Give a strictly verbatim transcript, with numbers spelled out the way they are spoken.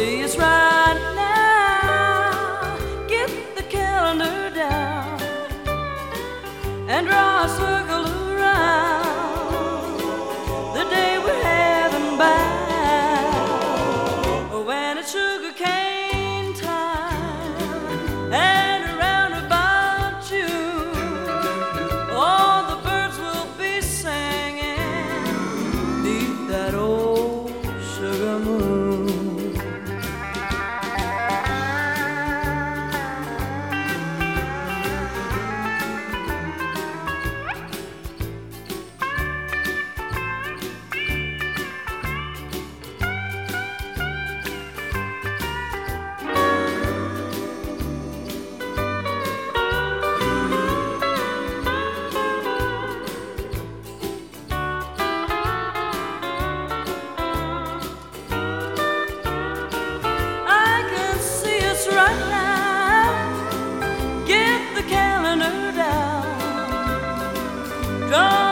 see us right now. Get the calendar down and draw a circle around the day we're having bound. When it's sugar cane time and around about June, all the birds will be singing neath that old sugar moon. Right now, get the calendar down, draw